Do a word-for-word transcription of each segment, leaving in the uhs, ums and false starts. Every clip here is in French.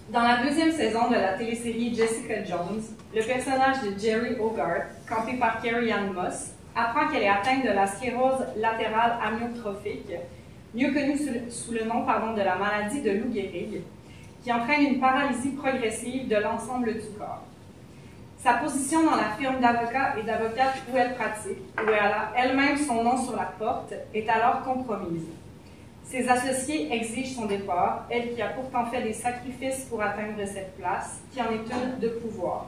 Dans la deuxième saison de la télésérie Jessica Jones, le personnage de Jerry Hogarth, campé par Carrie-Anne Moss, apprend qu'elle est atteinte de la sclérose latérale amyotrophique, mieux connue sous le, sous le nom pardon, de la maladie de Lou Gehrig, qui entraîne une paralysie progressive de l'ensemble du corps. Sa position dans la firme d'avocats et d'avocates où elle pratique, où elle a elle-même son nom sur la porte, est alors compromise. Ses associés exigent son départ, elle qui a pourtant fait des sacrifices pour atteindre cette place, qui en est une de pouvoir.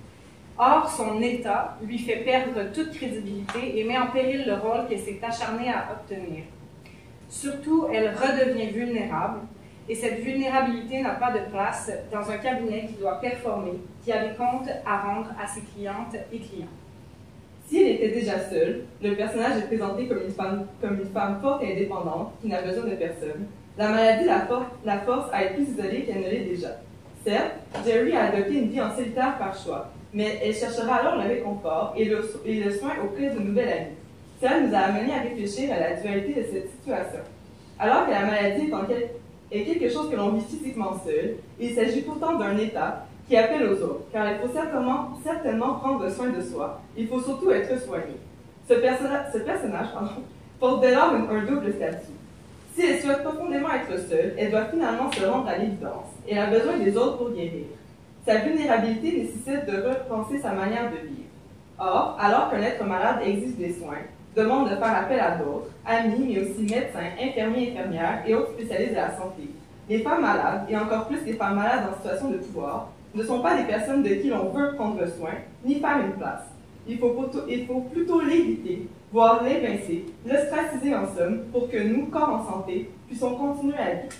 Or, son état lui fait perdre toute crédibilité et met en péril le rôle qu'elle s'est acharnée à obtenir. Surtout, elle redevient vulnérable, et cette vulnérabilité n'a pas de place dans un cabinet qui doit performer, qui a des comptes à rendre à ses clientes et clients. Si elle était déjà seule, le personnage est présenté comme une femme, comme une femme forte et indépendante qui n'a besoin de personne. La maladie la, for la force à être plus isolée qu'elle ne l'est déjà. Certes, Jerry a adopté une vie en solitaire par choix, mais elle cherchera alors le réconfort et le, et le soin auprès de nouvelles amies. Cela nous a amené à réfléchir à la dualité de cette situation. Alors que la maladie est, en quel est quelque chose que l'on vit physiquement seul, il s'agit pourtant d'un état qui appelle aux autres, car il faut certainement, certainement prendre soin de soi, il faut surtout être soigné. Ce, personna ce personnage pardon, porte dès lors un, un double statut. Si elle souhaite profondément être seule, elle doit finalement se rendre à l'évidence. Elle a besoin des autres pour guérir. Sa vulnérabilité nécessite de repenser sa manière de vivre. Or, alors qu'un être malade exige des soins, demande de faire appel à d'autres, amis, mais aussi médecins, infirmiers, infirmières et autres spécialistes de la santé, les femmes malades, et encore plus les femmes malades en situation de pouvoir, ne sont pas des personnes de qui l'on veut prendre soin, ni faire une place. Il faut, plutôt, il faut plutôt l'éviter, voire l'évincer, l'ostraciser en somme, pour que nous, corps en santé, puissions continuer à vivre.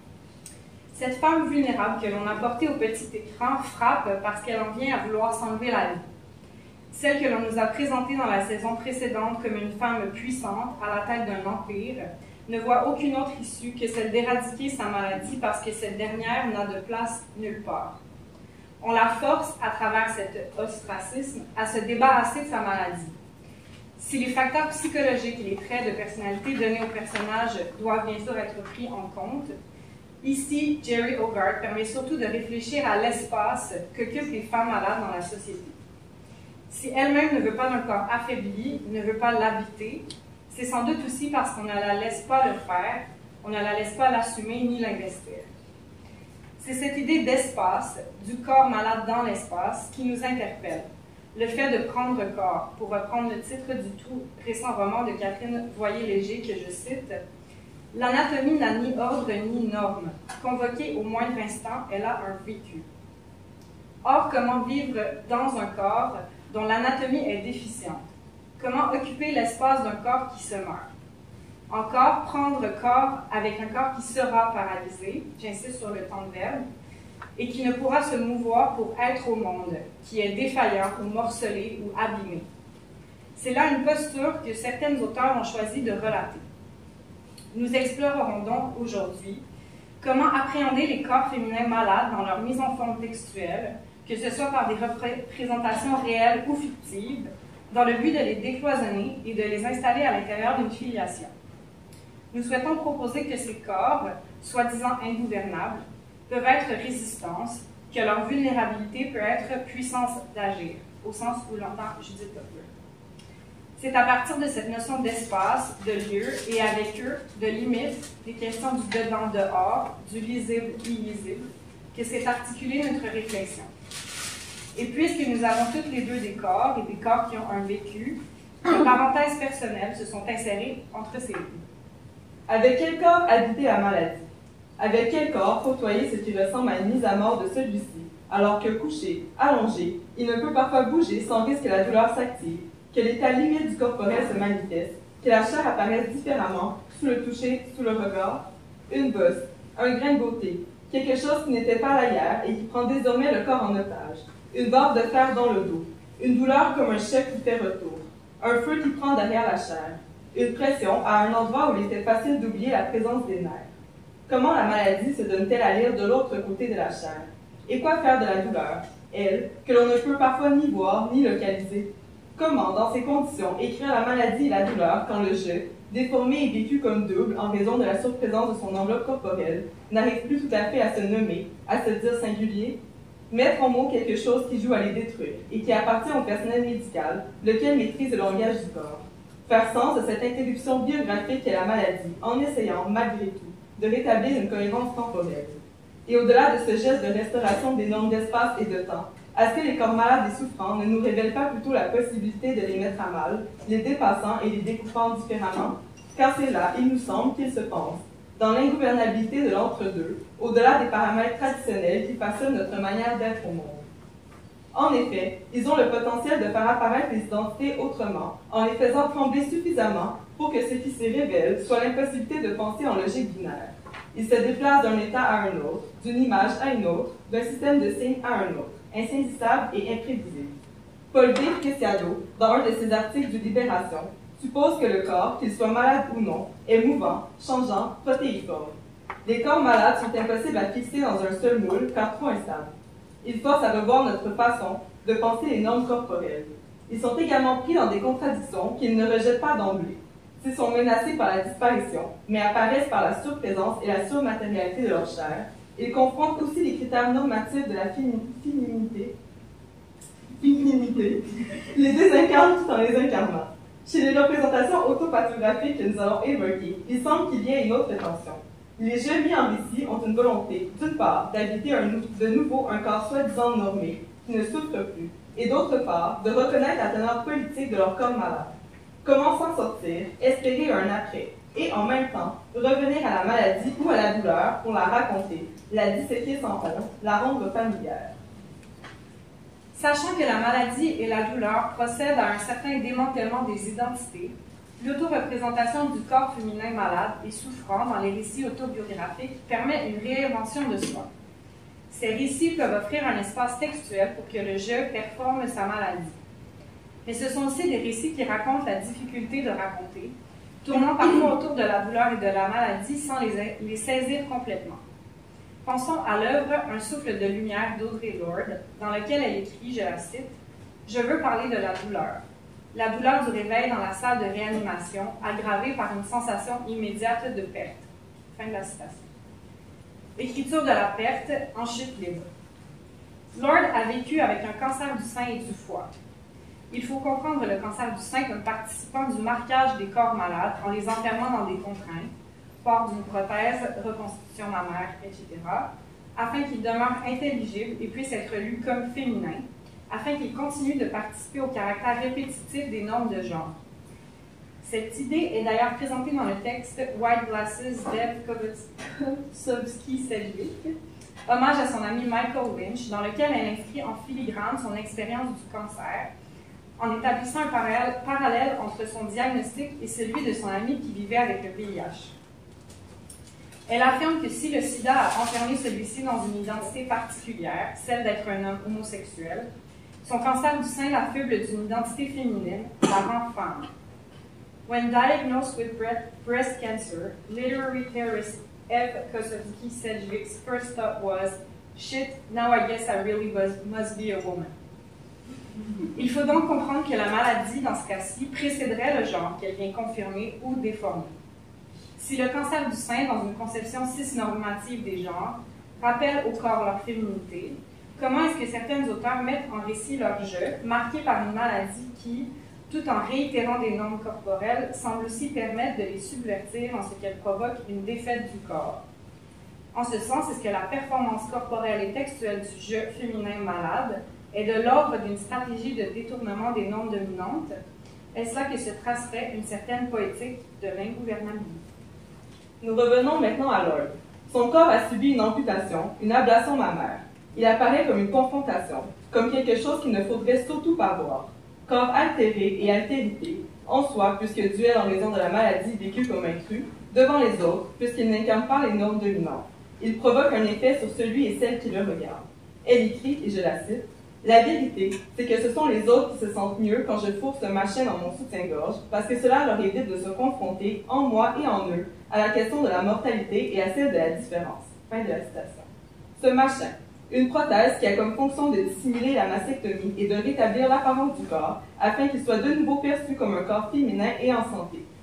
Cette femme vulnérable que l'on a portée au petit écran frappe parce qu'elle en vient à vouloir s'enlever la vie. Celle que l'on nous a présentée dans la saison précédente comme une femme puissante à la tête d'un empire ne voit aucune autre issue que celle d'éradiquer sa maladie parce que cette dernière n'a de place nulle part. On la force, à travers cet ostracisme, à se débarrasser de sa maladie. Si les facteurs psychologiques et les traits de personnalité donnés au personnage doivent bien sûr être pris en compte, ici, Jerry Hogarth permet surtout de réfléchir à l'espace qu'occupent les femmes malades dans la société. Si elle-même ne veut pas d'un corps affaibli, ne veut pas l'habiter, c'est sans doute aussi parce qu'on ne la laisse pas le faire, on ne la laisse pas l'assumer ni l'investir. C'est cette idée d'espace, du corps malade dans l'espace, qui nous interpelle. Le fait de prendre corps, pour reprendre le titre du tout récent roman de Catherine Voyer-Léger que je cite, « L'anatomie n'a ni ordre ni norme. Convoquée au moindre instant, elle a un vécu. » Or, comment vivre dans un corps dont l'anatomie est déficiente? Comment occuper l'espace d'un corps qui se meurt? Encore, prendre corps avec un corps qui sera paralysé, j'insiste sur le temps de verbe, et qui ne pourra se mouvoir pour être au monde, qui est défaillant ou morcelé ou abîmé. C'est là une posture que certains auteurs ont choisi de relater. Nous explorerons donc aujourd'hui comment appréhender les corps féminins malades dans leur mise en forme textuelle, que ce soit par des représentations réelles ou fictives, dans le but de les décloisonner et de les installer à l'intérieur d'une filiation. Nous souhaitons proposer que ces corps, soi-disant ingouvernables, peuvent être résistance, que leur vulnérabilité peut être puissance d'agir, au sens où l'entend Judith Butler. C'est à partir de cette notion d'espace, de lieu, et avec eux, de limites, des questions du dedans-dehors, du lisible-illisible, que s'est articulée notre réflexion. Et puisque nous avons toutes les deux des corps, et des corps qui ont un vécu, nos parenthèses personnelles se sont insérées entre ces deux. Avec quel corps habiter la maladie? Avec quel corps côtoyer ce qui ressemble à une mise à mort de celui-ci, alors que couché, allongé, il ne peut parfois bouger sans risque que la douleur s'active, que l'état limite du corporel se manifeste, que la chair apparaisse différemment, sous le toucher, sous le regard? Une bosse, un grain de beauté, quelque chose qui n'était pas là hier et qui prend désormais le corps en otage, une barre de fer dans le dos, une douleur comme un choc qui fait retour, un feu qui prend derrière la chair, une pression à un endroit où il était facile d'oublier la présence des nerfs. Comment la maladie se donne-t-elle à lire de l'autre côté de la chair? Et quoi faire de la douleur, elle, que l'on ne peut parfois ni voir ni localiser? Comment, dans ces conditions, écrire la maladie et la douleur quand le « je » déformé et vécu comme double en raison de la surprésence de son enveloppe corporelle, n'arrive plus tout à fait à se nommer, à se dire singulier, mettre en mots quelque chose qui joue à les détruire et qui appartient au personnel médical, lequel maîtrise le langage du corps. Faire sens de cette interruption biographique qu'est la maladie, en essayant, malgré tout, de rétablir une cohérence temporelle. Et au-delà de ce geste de restauration des normes d'espace et de temps, à ce que les corps malades et souffrants ne nous révèlent pas plutôt la possibilité de les mettre à mal, les dépassant et les découpant différemment, car c'est là, il nous semble, qu'ils se pensent, dans l'ingouvernabilité de l'entre-deux, au-delà des paramètres traditionnels qui façonnent notre manière d'être au monde. En effet, ils ont le potentiel de faire apparaître les identités autrement, en les faisant trembler suffisamment pour que ce qui s'y révèle soit l'impossibilité de penser en logique binaire. Ils se déplacent d'un état à un autre, d'une image à une autre, d'un système de signes à un autre, insaisissable et imprévisible. Paul B. Preciado, dans un de ses articles du Libération, suppose que le corps, qu'il soit malade ou non, est mouvant, changeant, protéiforme. Les corps malades sont impossibles à fixer dans un seul moule, car trop instables. Ils forcent à revoir notre façon de penser les normes corporelles. Ils sont également pris dans des contradictions qu'ils ne rejettent pas d'emblée. S'ils sont menacés par la disparition, mais apparaissent par la surprésence et la surmatérialité de leur chair, ils confrontent aussi les critères normatifs de la féminité, féminité, les désincarnent tout en les incarnant. Chez les représentations autopathographiques que nous allons évoquer, il semble qu'il y ait une autre tension. Les jeux mis en récit ont une volonté, d'une part, d'habiter de nouveau un corps soi-disant normé, qui ne souffre plus, et d'autre part, de reconnaître la teneur politique de leur corps malade. Comment s'en sortir, espérer un après, et en même temps, revenir à la maladie ou à la douleur pour la raconter, la disséquer sans honte, la rendre familière. Sachant que la maladie et la douleur procèdent à un certain démantèlement des identités, l'autoreprésentation du corps féminin malade et souffrant dans les récits autobiographiques permet une réinvention de soi. Ces récits peuvent offrir un espace textuel pour que le je performe sa maladie. Mais ce sont aussi des récits qui racontent la difficulté de raconter, tournant parfois autour de la douleur et de la maladie sans les, les saisir complètement. Pensons à l'œuvre Un souffle de lumière d'Audre Lorde, dans lequel elle écrit, je la cite, « Je veux parler de la douleur. La douleur du réveil dans la salle de réanimation, aggravée par une sensation immédiate de perte. » Fin de la citation. L'écriture de la perte en chute libre. Lorde a vécu avec un cancer du sein et du foie. Il faut comprendre le cancer du sein comme participant du marquage des corps malades en les enfermant dans des contraintes, port d'une prothèse, reconstitution mammaire, et cetera, afin qu'ils demeurent intelligibles et puissent être lus comme féminins, afin qu'ils continuent de participer au caractère répétitif des normes de genre. Cette idée est d'ailleurs présentée dans le texte White Glasses d'Eve Kosovsky-Sedgwick, hommage à son ami Michael Lynch, dans lequel elle inscrit en filigrane son expérience du cancer, en établissant un parallèle, parallèle entre son diagnostic et celui de son ami qui vivait avec le V I H. Elle affirme que si le sida a enfermé celui-ci dans une identité particulière, celle d'être un homme homosexuel, son cancer du sein l'affuble d'une identité féminine, la rend femme. When diagnosed with breast cancer, literary theorist Eve Kosovsky-Sedgwick's first thought was, shit, now I guess I really was, must be a woman. Il faut donc comprendre que la maladie, dans ce cas-ci, précéderait le genre qu'elle vient confirmer ou déformer. Si le cancer du sein, dans une conception cisnormative des genres, rappelle au corps leur féminité, comment est-ce que certains auteurs mettent en récit leur jeu, marqué par une maladie qui, tout en réitérant des normes corporelles, semble aussi permettre de les subvertir en ce qu'elle provoque une défaite du corps. En ce sens, est-ce que la performance corporelle et textuelle du jeu féminin malade est de l'ordre d'une stratégie de détournement des normes dominantes? Est-ce là que se tracerait une certaine poétique de l'ingouvernabilité? Nous revenons maintenant à Lorde. Son corps a subi une amputation, une ablation mammaire. Il apparaît comme une confrontation, comme quelque chose qu'il ne faudrait surtout pas voir. Corps altéré et altérité, en soi, puisque duel en raison de la maladie vécue comme intrus, devant les autres, puisqu'il n'incarne pas les normes dominantes. Il provoque un effet sur celui et celle qui le regardent. Elle écrit, et je la cite, « La vérité, c'est que ce sont les autres qui se sentent mieux quand je fourre ce machin dans mon soutien-gorge, parce que cela leur évite de se confronter, en moi et en eux, à la question de la mortalité et à celle de la différence. » Fin de la citation. Ce machin, une prothèse qui a comme fonction de dissimuler la mastectomie et de rétablir l'apparence du corps, afin qu'il soit de nouveau perçu comme un corps féminin et en santé.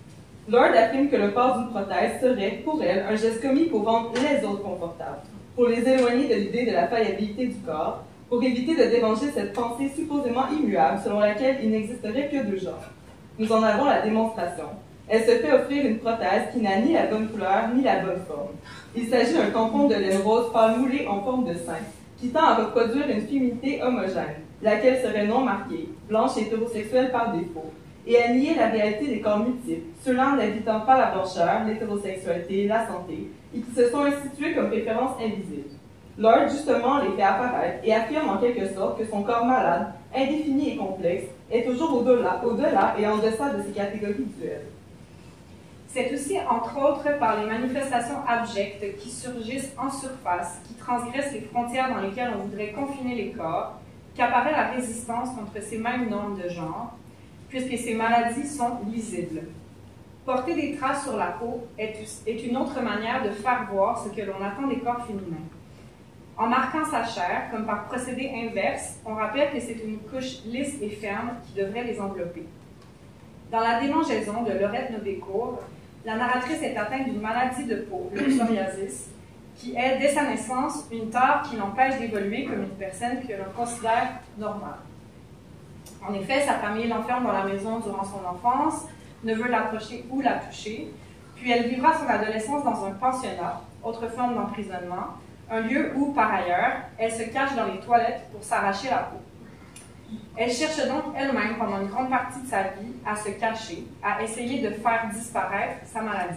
Lord affirme que le port d'une prothèse serait, pour elle, un geste commis pour rendre les autres confortables, pour les éloigner de l'idée de la faillibilité du corps, pour éviter de déranger cette pensée supposément immuable selon laquelle il n'existerait que deux genres. Nous en avons la démonstration. Elle se fait offrir une prothèse qui n'a ni la bonne couleur ni la bonne forme. Il s'agit d'un tampon de laine rose pâle moulé en forme de sein, qui tend à reproduire une féminité homogène, laquelle serait non marquée, blanche et hétérosexuelle par défaut, et à nier la réalité des corps multiples, ceux-là n'habitant pas la blancheur, l'hétérosexualité, la santé, et qui se sont institués comme références invisibles. Lord, justement, les fait apparaître et affirme en quelque sorte que son corps malade, indéfini et complexe, est toujours au-delà, au-delà et en deçà de ces catégories duelles. C'est aussi, entre autres, par les manifestations abjectes qui surgissent en surface, qui transgressent les frontières dans lesquelles on voudrait confiner les corps, qu'apparaît la résistance contre ces mêmes normes de genre, puisque ces maladies sont lisibles. Porter des traces sur la peau est, est une autre manière de faire voir ce que l'on attend des corps féminins. En marquant sa chair, comme par procédé inverse, on rappelle que c'est une couche lisse et ferme qui devrait les envelopper. Dans la démangeaison de Laurette Nobécourt, la narratrice est atteinte d'une maladie de peau, le psoriasis, qui est, dès sa naissance, une tare qui l'empêche d'évoluer comme une personne que l'on considère normale. En effet, sa famille l'enferme dans la maison durant son enfance, ne veut l'approcher ou la toucher, puis elle vivra son adolescence dans un pensionnat, autre forme d'emprisonnement, un lieu où, par ailleurs, elle se cache dans les toilettes pour s'arracher la peau. Elle cherche donc elle-même, pendant une grande partie de sa vie, à se cacher, à essayer de faire disparaître sa maladie.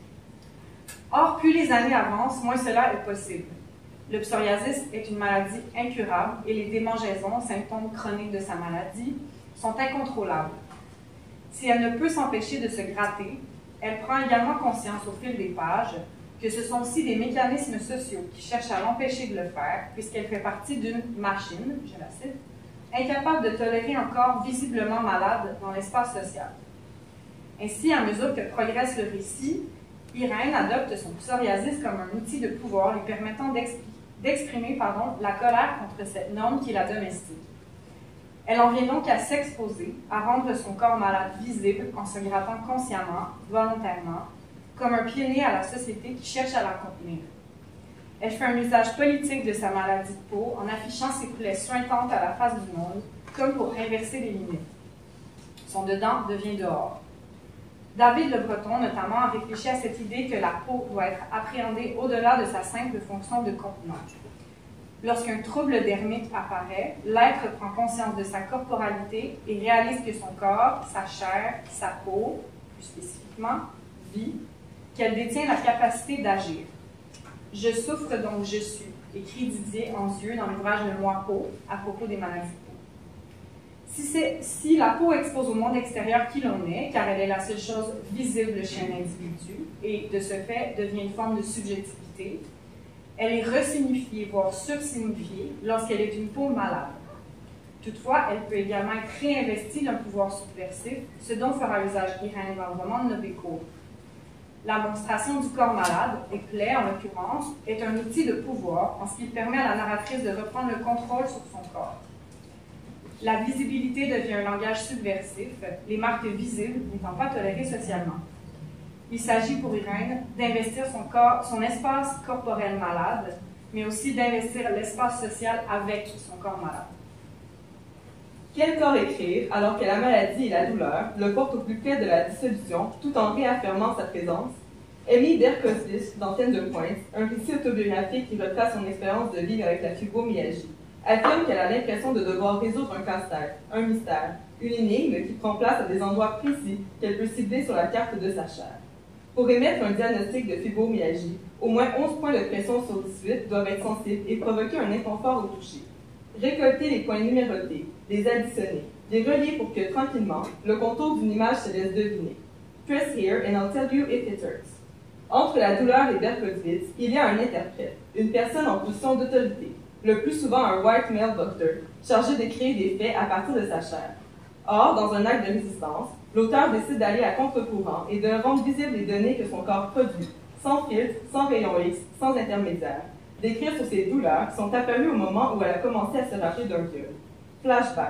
Or, plus les années avancent, moins cela est possible. Le psoriasis est une maladie incurable et les démangeaisons, symptômes chroniques de sa maladie, sont incontrôlables. Si elle ne peut s'empêcher de se gratter, elle prend également conscience au fil des pages que ce sont aussi des mécanismes sociaux qui cherchent à l'empêcher de le faire, puisqu'elle fait partie d'une machine, je la cite, incapable de tolérer un corps visiblement malade dans l'espace social. Ainsi, à mesure que progresse le récit, Irène adopte son psoriasis comme un outil de pouvoir lui permettant d'exprimer pardon, la colère contre cette norme qui la domestique. Elle en vient donc à s'exposer, à rendre son corps malade visible en se grattant consciemment, volontairement, comme un pionnier à la société qui cherche à la contenir. Elle fait un usage politique de sa maladie de peau en affichant ses plaies suintantes à la face du monde, comme pour inverser les limites. Son dedans devient dehors. David Le Breton, notamment, a réfléchi à cette idée que la peau doit être appréhendée au-delà de sa simple fonction de contenant. Lorsqu'un trouble dermite apparaît, l'être prend conscience de sa corporalité et réalise que son corps, sa chair, sa peau, plus spécifiquement, vit, qu'elle détient la capacité d'agir. « Je souffre donc je suis », écrit Didier Anzieux dans l'ouvrage Le Moi Peau à propos des maladies de peau. Si, si la peau expose au monde extérieur qui l'on est, car elle est la seule chose visible chez un individu, et de ce fait devient une forme de subjectivité, elle est resignifiée, voire sursignifiée, lorsqu'elle est une peau malade. Toutefois, elle peut également être réinvestie d'un pouvoir subversif, ce dont fera usage Irène dans le roman de Nobécourt. La monstration du corps malade, et plaie en l'occurrence, est un outil de pouvoir en ce qu'il permet à la narratrice de reprendre le contrôle sur son corps. La visibilité devient un langage subversif, les marques visibles n'étant pas tolérées socialement. Il s'agit pour Irène d'investir son, corps, son espace corporel malade, mais aussi d'investir l'espace social avec son corps malade. Quel corps écrire alors que la maladie et la douleur le portent au plus près de la dissolution tout en réaffirmant sa présence? Amy Berkowitz, d'Antenne de Pointe, un récit autobiographique qui retrace son expérience de vie avec la fibromyalgie, affirme qu'elle a l'impression de devoir résoudre un casse-tête, un mystère, une énigme qui prend place à des endroits précis qu'elle peut cibler sur la carte de sa chair. Pour émettre un diagnostic de fibromyalgie, au moins onze points de pression sur dix-huit doivent être sensibles et provoquer un inconfort au toucher. Récolter les points numérotés, les additionner, les relier pour que, tranquillement, le contour d'une image se laisse deviner. Press here and I'll tell you if it hurts. Entre la douleur et Berkowitz, il y a un interprète, une personne en position d'autorité, le plus souvent un white male doctor, chargé de créer des faits à partir de sa chair. Or, dans un acte de résistance, l'auteur décide d'aller à contre-courant et de rendre visibles les données que son corps produit, sans filtre, sans rayon X, sans intermédiaire, d'écrire sur ses douleurs qui sont apparues au moment où elle a commencé à se rappeler d'un viol. Flashback.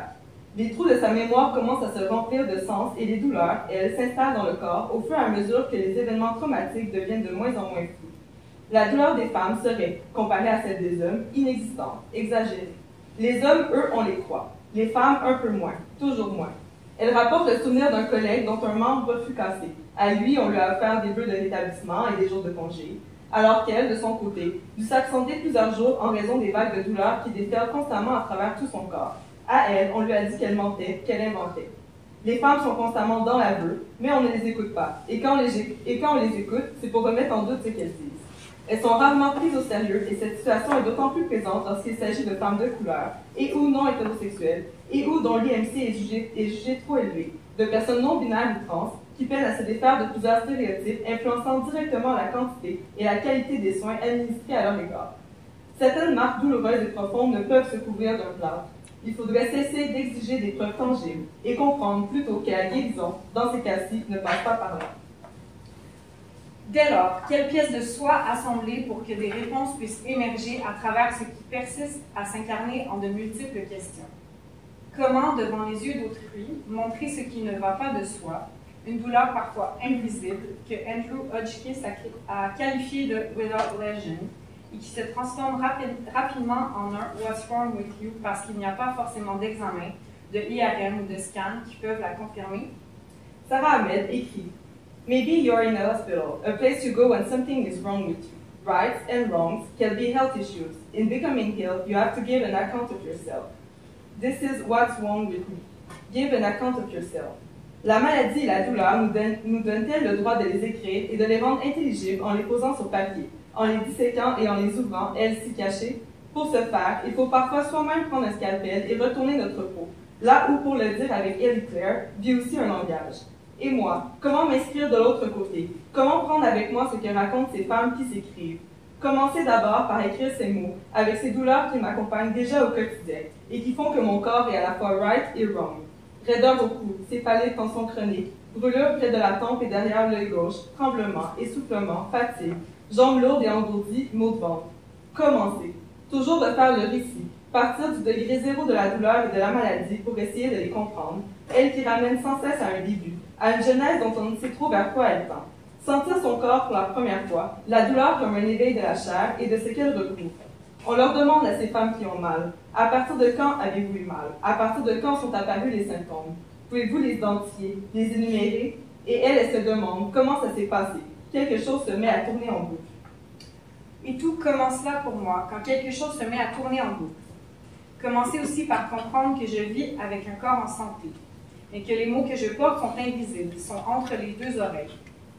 Les trous de sa mémoire commencent à se remplir de sens et les douleurs, et elles s'installent dans le corps au fur et à mesure que les événements traumatiques deviennent de moins en moins flous. La douleur des femmes serait, comparée à celle des hommes, inexistante, exagérée. Les hommes, eux, on les croit. Les femmes, un peu moins, toujours moins. Elle rapporte le souvenir d'un collègue dont un membre fut cassé. À lui, on lui a offert des bœufs de rétablissement et des jours de congé, alors qu'elle, de son côté, dut s'absenter plusieurs jours en raison des vagues de douleur qui déferlent constamment à travers tout son corps. À elle, on lui a dit qu'elle mentait, qu'elle inventait. Les femmes sont constamment dans l'aveu, mais on ne les écoute pas. Et quand on les, et quand on les écoute, c'est pour remettre en doute ce qu'elles disent. Elles sont rarement prises au sérieux, et cette situation est d'autant plus présente lorsqu'il s'agit de femmes de couleur, et ou non hétérosexuelles, et ou dont l'I M C est jugé, est jugé trop élevé, de personnes non binaires ou trans, qui peinent à se défaire de plusieurs stéréotypes influençant directement la quantité et la qualité des soins administrés à leur égard. Certaines marques douloureuses et profondes ne peuvent se couvrir d'un plâtre. Il faudrait cesser d'exiger des preuves tangibles et comprendre plutôt que la guérison, dans ces cas-ci, ne passe pas par là. Dès lors, quelle pièce de soi assembler pour que des réponses puissent émerger à travers ce qui persiste à s'incarner en de multiples questions? Comment, devant les yeux d'autrui, montrer ce qui ne va pas de soi, une douleur parfois invisible que Andrew Hotchkiss a, a qualifiée de « without legend » et qui se transforme rapi rapidement en un « what's wrong with you » parce qu'il n'y a pas forcément d'examen, de I R M ou de scan qui peuvent la confirmer? Sarah Ahmed écrit « Maybe you're in a hospital, a place you go when something is wrong with you. Rights and wrongs can be health issues. In becoming healed, you have to give an account of yourself. This is what's wrong with me. Give an account of yourself. » La maladie et la douleur nous, donne, nous donnent-elles le droit de les écrire et de les rendre intelligibles en les posant sur papier, en les disséquant et en les ouvrant, elles si cachées? Pour ce faire, il faut parfois soi-même prendre un scalpel et retourner notre peau, là où, pour le dire avec Ellie Claire, vit aussi un langage. Et moi, comment m'inscrire de l'autre côté? Comment prendre avec moi ce que racontent ces femmes qui s'écrivent? Commencer d'abord par écrire ces mots, avec ces douleurs qui m'accompagnent déjà au quotidien, et qui font que mon corps est à la fois right et wrong. Raideur au cou, céphalée tension chronique, brûlure près de la tempe et derrière l'œil gauche, tremblement, essoufflement, fatigue, jambes lourdes et engourdies, maux de ventre. Commencer. Toujours de faire le récit, partir du degré zéro de la douleur et de la maladie pour essayer de les comprendre, elle qui ramène sans cesse à un début, à une genèse dont on ne sait trop vers quoi elle tend. Sentir son corps pour la première fois, la douleur comme un éveil de la chair et de ce qu'elle recouvre. On leur demande à ces femmes qui ont mal, à partir de quand avez-vous eu mal? À partir de quand sont apparus les symptômes? Pouvez-vous les identifier, les énumérer? Et elles, elles se demandent comment ça s'est passé. Quelque chose se met à tourner en boucle. Et tout commence là pour moi, quand quelque chose se met à tourner en boucle. Commencez aussi par comprendre que je vis avec un corps en santé, mais que les mots que je porte sont invisibles, sont entre les deux oreilles.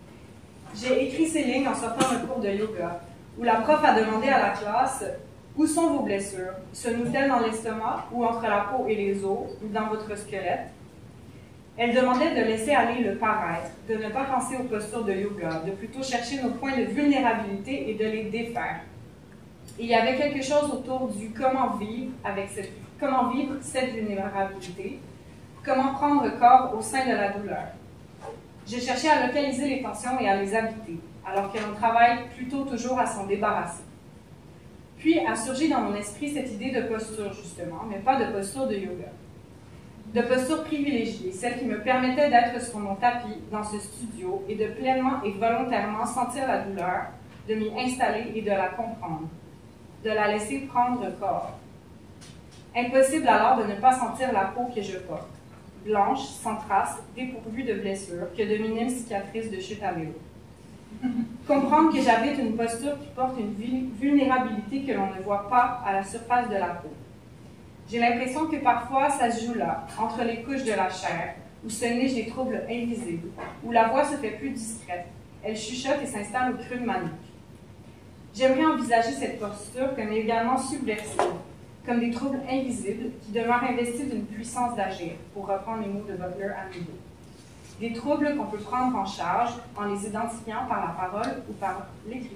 J'ai écrit ces lignes en sortant d'un cours de yoga, où la prof a demandé à la classe « Où sont vos blessures? Se nouent-elles dans l'estomac, ou entre la peau et les os, ou dans votre squelette? » Elle demandait de laisser aller le paraître, de ne pas penser aux postures de yoga, de plutôt chercher nos points de vulnérabilité et de les défaire. Il y avait quelque chose autour du comment vivre avec cette, comment vivre cette vulnérabilité, comment prendre corps au sein de la douleur. J'ai cherché à localiser les tensions et à les habiter, alors que l'on travaille plutôt toujours à s'en débarrasser. Puis a surgi dans mon esprit cette idée de posture, justement, mais pas de posture de yoga. De posture privilégiée, celle qui me permettait d'être sur mon tapis dans ce studio et de pleinement et volontairement sentir la douleur, de m'y installer et de la comprendre, de la laisser prendre corps. Impossible alors de ne pas sentir la peau que je porte, blanche, sans trace, dépourvue de blessures, que de minimes cicatrices de chute à vélo. Comprendre que j'habite une posture qui porte une vulnérabilité que l'on ne voit pas à la surface de la peau. J'ai l'impression que parfois ça se joue là, entre les couches de la chair, où se nichent des troubles invisibles, où la voix se fait plus discrète, elle chuchote et s'installe au creux de ma nuque. J'aimerais envisager cette posture comme également subversive, comme des troubles invisibles qui demeurent investis d'une puissance d'agir, pour reprendre les mots de Butler à nouveau. Des troubles qu'on peut prendre en charge en les identifiant par la parole ou par l'écriture.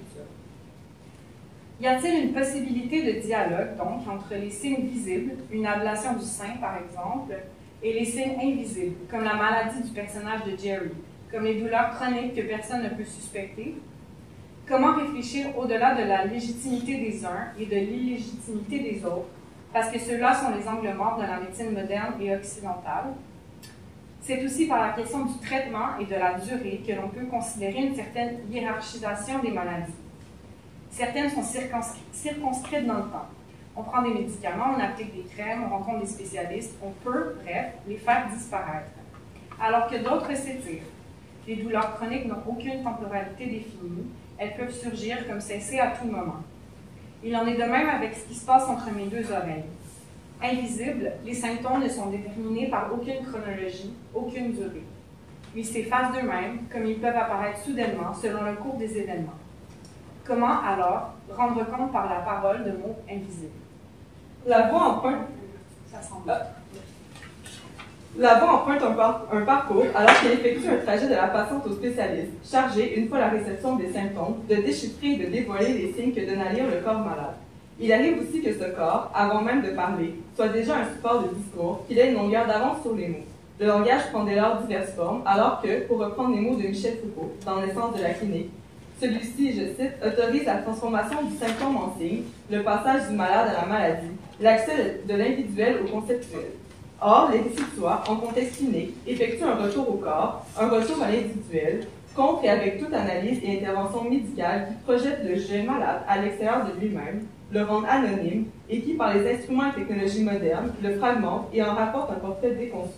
Y a-t-il une possibilité de dialogue, donc, entre les signes visibles, une ablation du sein, par exemple, et les signes invisibles, comme la maladie du personnage de Jerry, comme les douleurs chroniques que personne ne peut suspecter? Comment réfléchir au-delà de la légitimité des uns et de l'illégitimité des autres, parce que ceux-là sont les angles morts de la médecine moderne et occidentale. C'est aussi par la question du traitement et de la durée que l'on peut considérer une certaine hiérarchisation des maladies. Certaines sont circonscri- circonscrites dans le temps. On prend des médicaments, on applique des crèmes, on rencontre des spécialistes, on peut, bref, les faire disparaître. Alors que d'autres s'étirent. Les douleurs chroniques n'ont aucune temporalité définie, elles peuvent surgir comme cesser à tout moment. Il en est de même avec ce qui se passe entre mes deux oreilles. Invisibles, les symptômes ne sont déterminés par aucune chronologie, aucune durée. Ils s'effacent d'eux-mêmes, comme ils peuvent apparaître soudainement selon le cours des événements. Comment, alors, rendre compte par la parole de mots invisibles? La voix emprunte, Ça semble. Ah. La voix emprunte un, par, un parcours alors qu'elle effectue un trajet de la patiente au spécialiste, chargé, une fois la réception des symptômes, de déchiffrer et de dévoiler les signes que donne à lire le corps malade. Il arrive aussi que ce corps, avant même de parler, soit déjà un support de discours, qu'il ait une longueur d'avance sur les mots. Le langage prend dès lors diverses formes, alors que, pour reprendre les mots de Michel Foucault, dans l'essence de la clinique, celui-ci, je cite, autorise la transformation du symptôme en signe, le passage du malade à la maladie, l'accès de l'individuel au conceptuel. Or, les récits de soi, en contexte clinique, effectuent un retour au corps, un retour à l'individuel, contre et avec toute analyse et intervention médicale qui projette le sujet malade à l'extérieur de lui-même, le rendre anonyme et qui, par les instruments et technologies modernes, le fragmente et en rapporte un portrait déconstruit.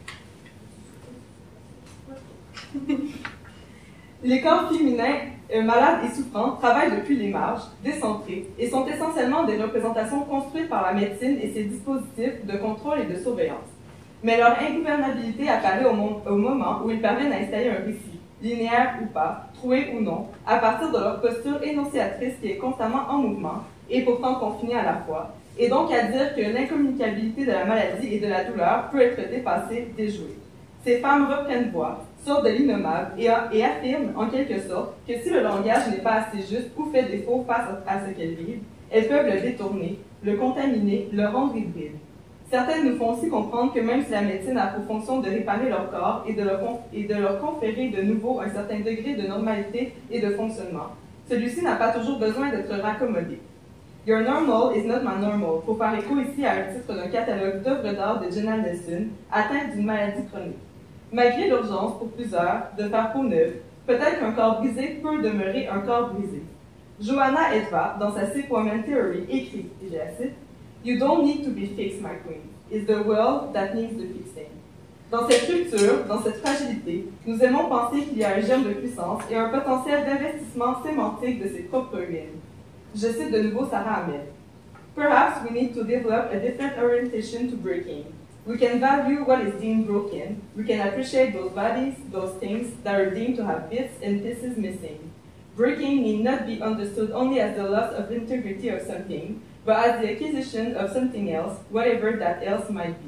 Les corps féminins euh, malades et souffrants travaillent depuis les marges, décentrés, et sont essentiellement des représentations construites par la médecine et ses dispositifs de contrôle et de surveillance. Mais leur ingouvernabilité apparaît au, mo- au moment où ils parviennent à installer un récit, linéaire ou pas, troué ou non, à partir de leur posture énonciatrice qui est constamment en mouvement, et pourtant confinée à la fois, et donc à dire que l'incommunicabilité de la maladie et de la douleur peut être dépassée, déjouée. Ces femmes reprennent voix, sortent de l'innommable et, et affirment en quelque sorte que si le langage n'est pas assez juste ou fait défaut face à, à ce qu'elles vivent, elles peuvent le détourner, le contaminer, le rendre hybride. Certaines nous font aussi comprendre que même si la médecine a pour fonction de réparer leur corps et de leur, et de leur conférer de nouveau un certain degré de normalité et de fonctionnement, celui-ci n'a pas toujours besoin d'être raccommodé. Your normal is not my normal, pour faire écho ici à un titre d'un catalogue d'œuvres d'art de Jenna Nelson, atteinte d'une maladie chronique. Malgré l'urgence pour plusieurs de faire peau neuve, peut-être qu'un corps brisé peut demeurer un corps brisé. Johanna Edva, dans sa Sick Woman Theory, écrit, et je la cite, « You don't need to be fixed, my queen. It's the world that needs the fixing. » Dans cette culture, dans cette fragilité, nous aimons penser qu'il y a un germe de puissance et un potentiel d'investissement sémantique de ses propres ruines. Je cite de nouveau Sarah Ahmed. « Perhaps we need to develop a different orientation to breaking. We can value what is deemed broken. We can appreciate those bodies, those things that are deemed to have bits and pieces missing. Breaking need not be understood only as the loss of integrity of something, but as the acquisition of something else, whatever that else might be. »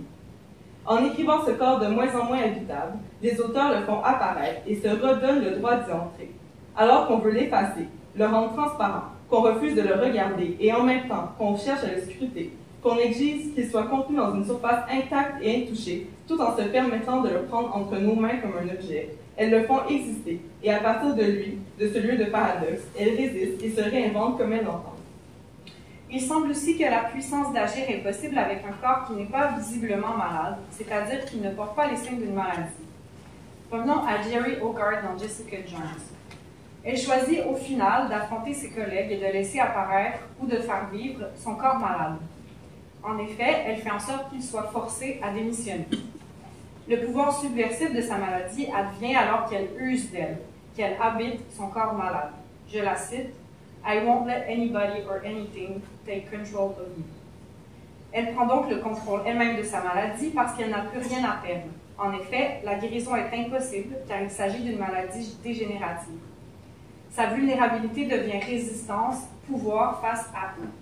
En écrivant ce corps de moins en moins habitable, les auteurs le font apparaître et se redonnent le droit d'y entrer. Alors qu'on veut l'effacer, le rendre transparent, qu'on refuse de le regarder et en même temps qu'on cherche à le scruter, qu'on exige qu'il soit contenu dans une surface intacte et intouchée, tout en se permettant de le prendre entre nos mains comme un objet, elles le font exister, et à partir de lui, de ce lieu de paradoxe, elles résistent et se réinventent comme elles l'entendent. Il semble aussi que la puissance d'agir est possible avec un corps qui n'est pas visiblement malade, c'est-à-dire qui ne porte pas les signes d'une maladie. Revenons à Jerry Hogarth dans Jessica Jones. Elle choisit au final d'affronter ses collègues et de laisser apparaître ou de faire vivre son corps malade. En effet, elle fait en sorte qu'il soit forcé à démissionner. Le pouvoir subversif de sa maladie advient alors qu'elle use d'elle, qu'elle habite son corps malade. Je la cite, « I won't let anybody or anything take control of you. » Elle prend donc le contrôle elle-même de sa maladie parce qu'elle n'a plus rien à perdre. En effet, la guérison est impossible car il s'agit d'une maladie dégénérative. Sa vulnérabilité devient résistance, pouvoir face à eux.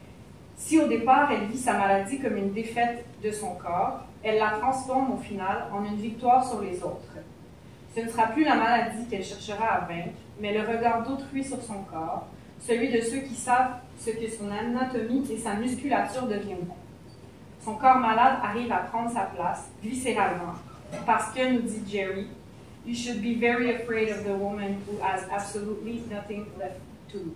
Si au départ elle vit sa maladie comme une défaite de son corps, elle la transforme au final en une victoire sur les autres. Ce ne sera plus la maladie qu'elle cherchera à vaincre, mais le regard d'autrui sur son corps, celui de ceux qui savent ce que son anatomie et sa musculature deviendront. Son corps malade arrive à prendre sa place, viscéralement, parce que, nous dit Jerry, « You should be very afraid of the woman who has absolutely nothing left to lose. »